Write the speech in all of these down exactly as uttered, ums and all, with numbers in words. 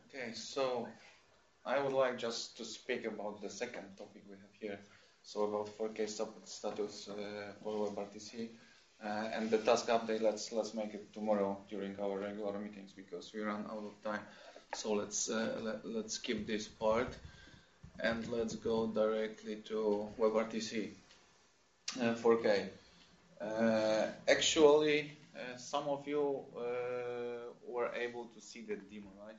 Okay, so I would like just to speak about the second topic we have here. So about four K support status uh, for WebRTC uh, and the task update. Let's let's make it tomorrow during our regular meetings because we run out of time. So let's uh, let, let's skip this part and let's go directly to WebRTC uh, four K. Uh, actually, uh, some of you uh, were able to see the demo, right?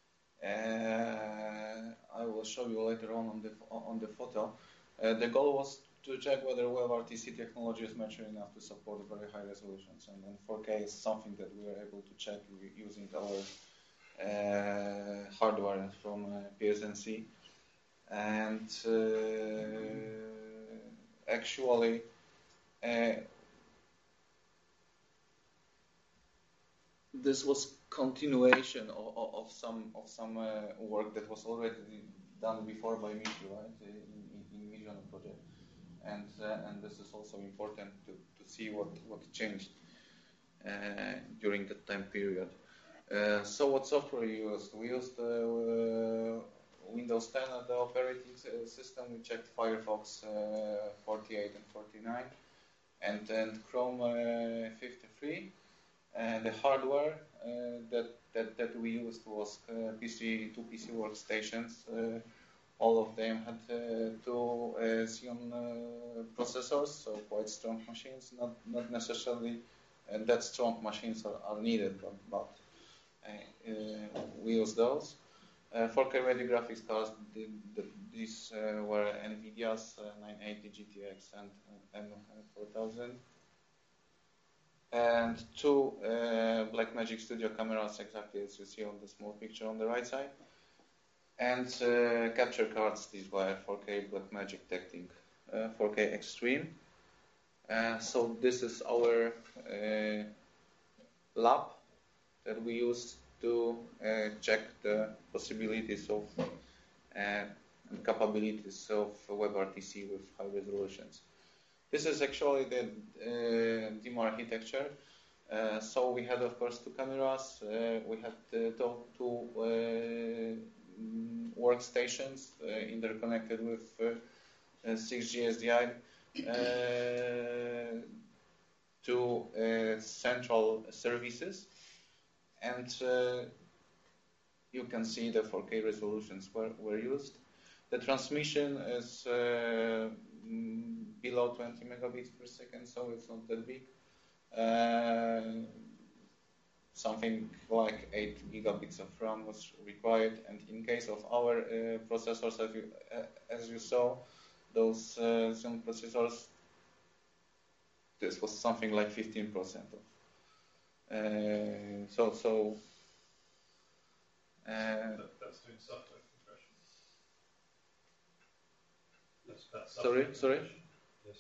Uh, I will show you later on on the on the photo. Uh, the goal was to check whether WebRTC technology is mature enough to support very high resolutions, and then four K is something that we are able to check using our uh, hardware from uh, P S N C. And uh, actually, uh, this was continuation of, of, of some of some uh, work that was already done before by Michi, right, in, in Vision project, and uh, and this is also important to, to see what what changed uh, during that time period. Uh, so what software we used? We used uh, Windows ten as the operating system. We checked Firefox uh, forty-eight and forty-nine, and then Chrome uh, fifty-three. And the hardware uh, that, that that we used was uh, P C two P C workstations. Uh, all of them had uh, two uh, Xeon uh, processors, so quite strong machines. Not not necessarily uh, that strong machines are, are needed, but, but uh, uh, we use those. Uh, four K ready graphics cards. The, the, these uh, were NVIDIA's uh, nine eighty G T X and uh, M four thousand. And two uh, Blackmagic Studio cameras, exactly as you see on the small picture on the right side. And uh, capture cards, these were four K Blackmagic Tactic uh, four K Extreme. Uh, so this is our uh, lab that we use to uh, check the possibilities of uh, and capabilities of WebRTC with high resolutions. This is actually the uh, demo architecture. Uh, so we had, of course, two cameras. Uh, we had uh, two, two uh, workstations uh, interconnected with uh, uh, six G S D I. Uh, two uh, central services, and uh, you can see the four K resolutions were, were used. The transmission is uh, below twenty megabits per second, so it's not that big. Uh, something like eight gigabits of RAM was required, and in case of our uh, processors, as you, uh, as you saw, those uh, Xeon processors, this was something like fifteen percent of. Uh, so, so. Uh, that, that's doing software compression. That's, that's sorry, compression. sorry. Yes.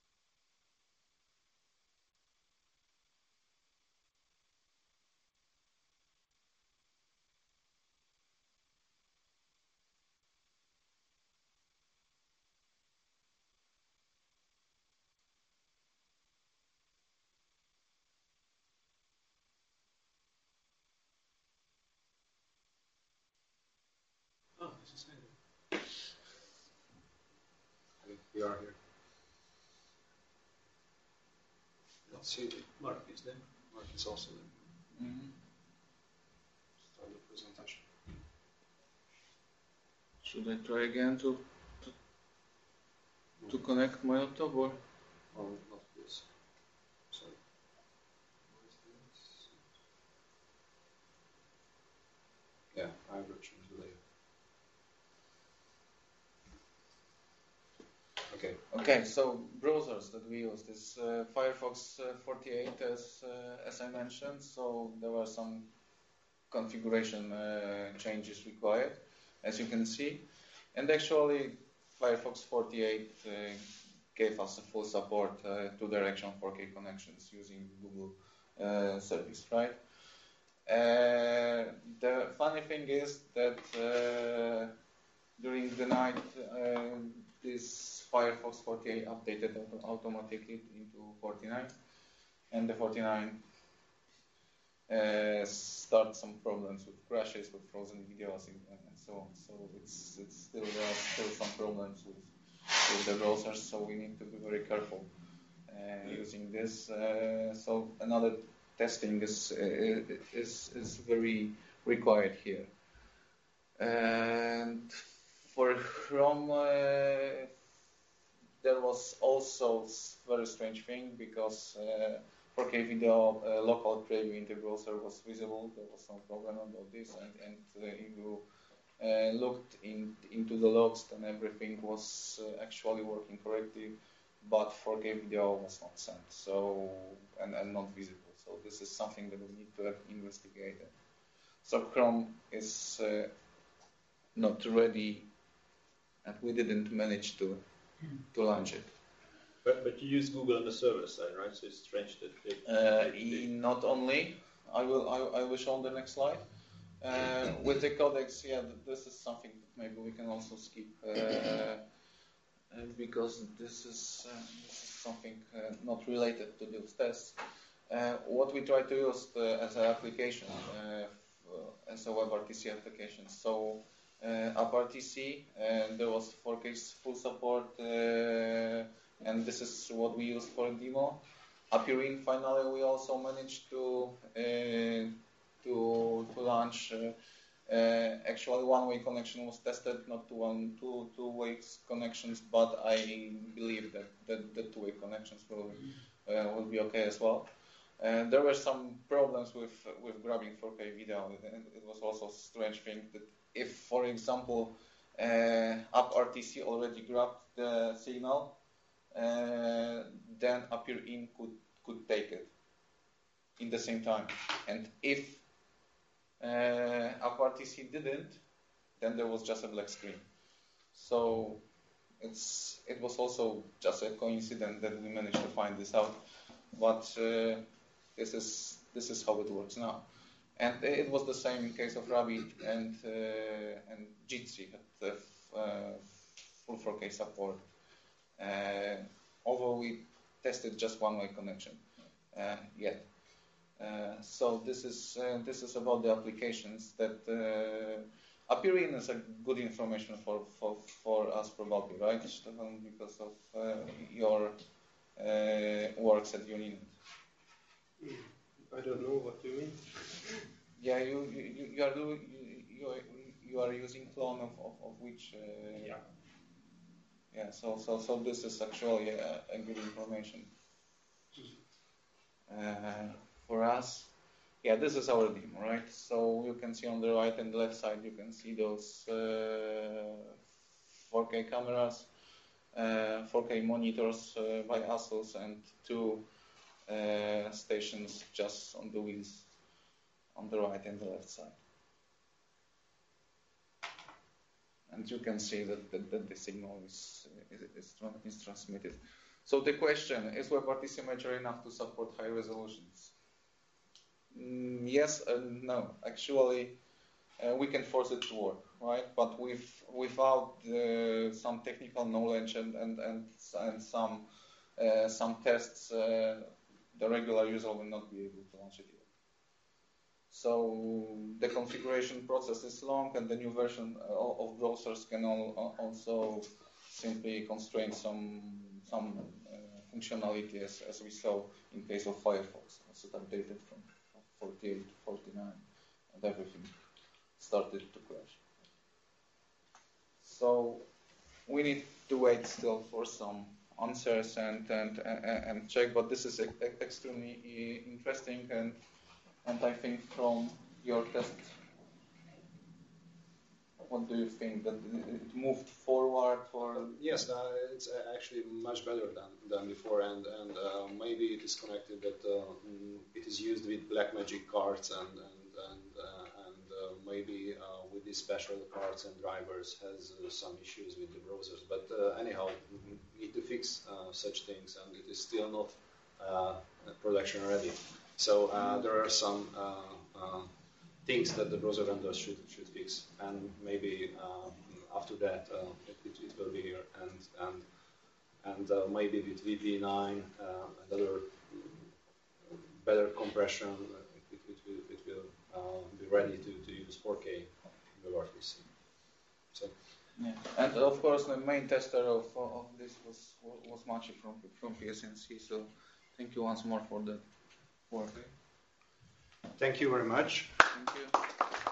Oh, this is it. We are here. Let's see. Mark is there. Mark is also there. Mm-hmm. Start the presentation. Should I try again to to, No. to connect my laptop or? Oh, not this. Sorry. What is this? Yeah, I will change the layer. Okay. Okay, so browsers that we use is uh, Firefox uh, forty-eight, as uh, as I mentioned. So there were some configuration uh, changes required, as you can see, and actually Firefox forty-eight uh, gave us a full support uh, two-direction four K connections using Google uh, service, right? Uh, the funny thing is that uh, during the night, uh, this Firefox forty-eight updated auto automatically into forty-nine, and the forty-nine uh, start some problems with crashes, with frozen videos, and, and so on. So it's it's still there are still some problems with with the browsers. So we need to be very careful uh, using this. Uh, so another testing is is is very required here. And for Chrome, uh, there was also very strange thing because uh, four K video uh, local preview in the browser was visible. There was no problem about this, and, and uh, if you uh, looked in, into the logs, then everything was uh, actually working correctly, but four K video was not sent, so and, and not visible. So this is something that we need to have investigated. So Chrome is uh, not ready, and we didn't manage to to launch it. But but you use Google on the server side, right? So it's strange that they, Uh, they, they not only, I will I, I will show on the next slide. Uh, with the codecs, yeah, this is something that maybe we can also skip uh, uh, because this is, uh, this is something uh, not related to those tests. Uh, what we try to use the, as an application, uh, as a WebRTC application. So uh, AppRTC, uh, there was four K full support, uh, and this is what we used for demo. Appirin, finally, we also managed to uh, to to launch. Uh, uh, actually, one-way connection was tested, not two one two two-way connections, but I believe that that the two-way connections will uh, will be okay as well. And there were some problems with with grabbing four K video. It was also a strange thing that if, for example, uh, AppRTC already grabbed the signal, uh, then Appirin could could take it in the same time. And if uh, AppRTC didn't, then there was just a black screen. So it's it was also just a coincidence that we managed to find this out. But uh, this is this is how it works now. And it was the same in case of Rabbit and uh, and Jitsi had the uh, full four K support. Uh, although we tested just one-way connection uh, yet. Uh, so this is uh, this is about the applications that uh, Appirin is a good information for, for, for us probably, right, Stefan, because of uh, your uh, works at Unit. I don't know what you mean. Yeah, you you, you are you, you, you are using clone of, of, of which uh, Yeah. Yeah, so so so this is actually a, a good information uh, for us. Yeah, this is our demo, right? So you can see on the right and left side, you can see those uh, four K cameras, uh, four K monitors uh, by ASUS, and two uh, stations just on the wheels on the right and the left side. And you can see that, that, that the signal is, is, is, is transmitted. So the question, is WebRTC mature enough to support high resolutions? Mm, yes and no. Actually, uh, we can force it to work, right? But with, without uh, some technical knowledge and, and, and, and some, uh, some tests, uh, the regular user will not be able to launch it yet. So the configuration process is long, and the new version of browsers can all, also simply constrain some some uh, functionality, as, as we saw in case of Firefox. So it updated from forty-eight to forty-nine, and everything started to crash. So we need to wait still for some answers and and and, and check. But this is extremely interesting, and. And I think from your test, what do you think? That it moved forward, or yes, uh, it's actually much better than, than before, and and uh, maybe it is connected that uh, it is used with Blackmagic cards, and and and, uh, and uh, maybe uh, with these special cards and drivers has uh, some issues with the browsers. But uh, anyhow, we need to fix uh, such things, and it is still not uh, production ready. So uh, there are some uh, uh, things that the browser vendors should should fix, and maybe uh, after that uh, it, it, it will be here, and and and uh, maybe with V P nine uh, and other better compression, it, it, it will ready to, to use four K WebRTC. So. Yeah. And of course, the main tester of of this was was Maciej from from P S N C. So thank you once more for that work. Thank you very much. Thank you.